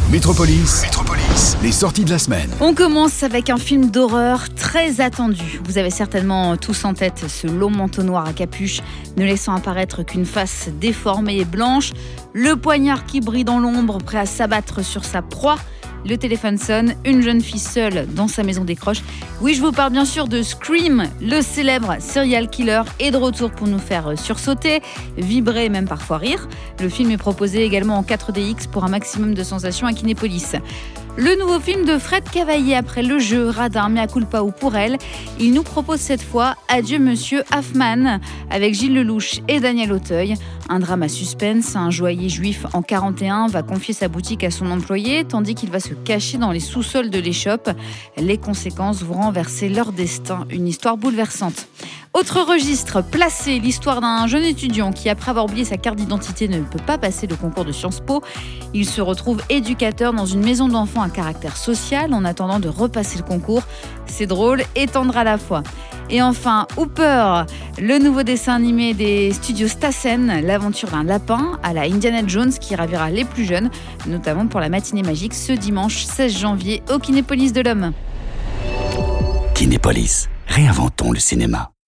Métropolis, les sorties de la semaine. On commence avec un film d'horreur très attendu. Vous avez certainement tous en tête ce long manteau noir à capuche, ne laissant apparaître qu'une face déformée et blanche, le poignard qui brille dans l'ombre, prêt à s'abattre sur sa proie. Le téléphone sonne, une jeune fille seule dans sa maison décroche. Oui, je vous parle bien sûr de Scream, le célèbre serial killer est de retour pour nous faire sursauter, vibrer et même parfois rire. Le film est proposé également en 4DX pour un maximum de sensations à Kinépolis. Le nouveau film de Fred Cavaillé après Le Jeu, Radin, Mea culpa ou Pour elle, il nous propose cette fois Adieu Monsieur Hoffman avec Gilles Lelouch et Daniel Auteuil. Un drame à suspense, un joaillier juif en 41 va confier sa boutique à son employé tandis qu'il va se cacher dans les sous-sols de l'échoppe. Les conséquences vont renverser leur destin, une histoire bouleversante. Autre registre, Placé, l'histoire d'un jeune étudiant qui, après avoir oublié sa carte d'identité, ne peut pas passer le concours de Sciences Po. Il se retrouve éducateur dans une maison d'enfants à caractère social en attendant de repasser le concours. C'est drôle et tendre à la fois. Et enfin, Hooper, le nouveau dessin animé des studios Stassen, l'aventure d'un lapin à la Indiana Jones qui ravira les plus jeunes, notamment pour la matinée magique ce dimanche 16 janvier au Kinépolis de l'Homme. Kinépolis, réinventons le cinéma.